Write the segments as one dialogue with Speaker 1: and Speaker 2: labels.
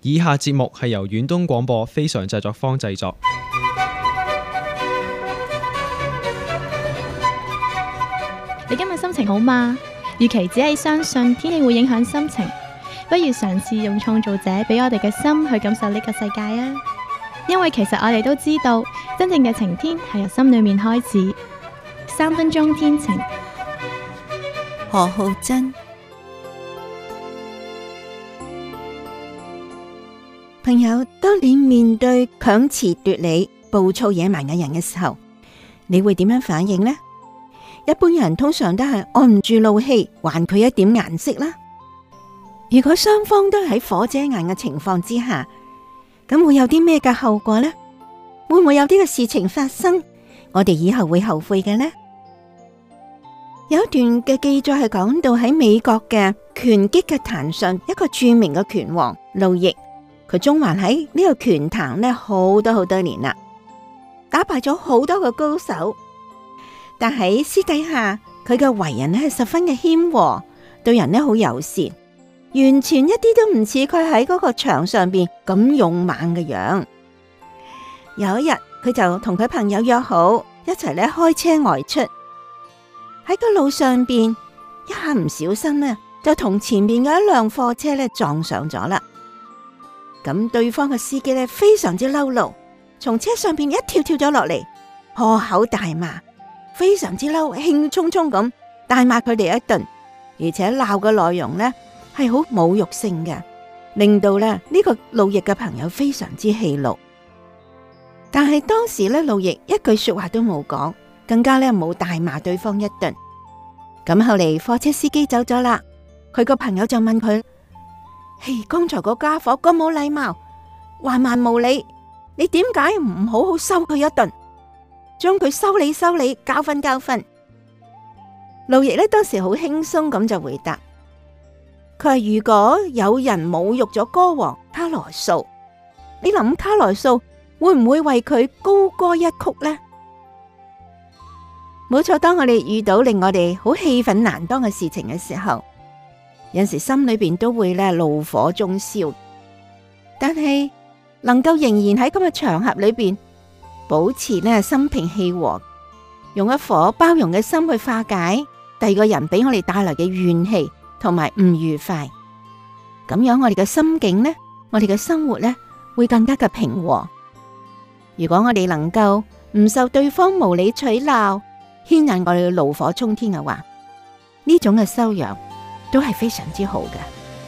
Speaker 1: 以下節目係由遠東廣播非常製作坊製作。
Speaker 2: 你今日心情好嗎？與其只係相信天氣會影響心情，不如嘗試用創造者俾我哋嘅心去感受呢個世界啊！因為其實我哋都知道，真正嘅晴天係由心裏面開始。3分鐘天晴，
Speaker 3: 何浩珍。朋友，當你面對強詞奪理、暴躁野蠻嘅人嘅時候，你會點樣反應呢？一般人通常都係按唔住怒氣，還佢一點顏色啦。如果雙方都喺火遮眼嘅情況之下，咁會有啲咩嘅後果呢？會唔會有啲嘅事情發生，我哋以後會後悔嘅呢？有一段嘅記載係講到喺美國嘅拳擊嘅壇上，一個著名嘅拳王路易，佢縱橫喺呢個拳壇呢好多年啦，打敗咗好多個高手。但喺私底下，佢嘅為人呢係十分嘅謙和，對人呢好友善，完全一啲都唔似佢喺嗰個場上邊咁勇猛嘅樣。有一日，佢就同佢朋友約好一齊呢開車外出，喺個路上邊一下唔小心呢，就同前面嘅一輛貨車呢撞上咗啦。咁對方嘅司機呢非常之嬲怒，從車上邊一跳咗落嚟，破口大罵。非常之嬲，興沖沖咁大罵佢哋一頓，而且鬧嘅內容呢係好侮辱性嘅，令到呢個路易嘅朋友非常之氣怒。但係當時呢，路易一句說話都冇講，更加呢冇大罵對方一頓。咁後嚟貨車司機走咗啦，佢個朋友就問佢：嘿，剛才個家伙咁冇禮貌，橫蠻無理，你點解唔好好收佢一頓？將佢修理，教訓。路易呢當時好輕鬆咁就回答，佢話如果有人侮辱咗歌王卡萊素，你諗卡萊素會唔會為佢高歌一曲呢？冇錯，當我哋遇到令我哋好氣憤難當嘅事情嘅時候，有時心裏邊都會呢怒火中燒，但係能夠仍然喺咁嘅場合裏邊保持呢心平氣和，用一顆包容嘅心去化解第二個人俾我哋帶來嘅怨氣同埋唔愉快，咁樣我哋嘅心境呢，我哋嘅生活呢會更加嘅平和。如果我哋能夠唔受對方無理取鬧牽引我哋嘅怒火沖天嘅話，呢種嘅修養都係非常之好嘅。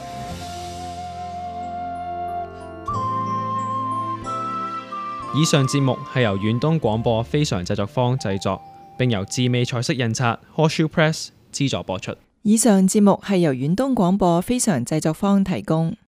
Speaker 1: 以上節目係由遠東廣播非常製作坊製作，並由智美彩色印刷 Horseshoe Press 資助播出。
Speaker 4: 以上節目係由遠東廣播非常製作坊提供。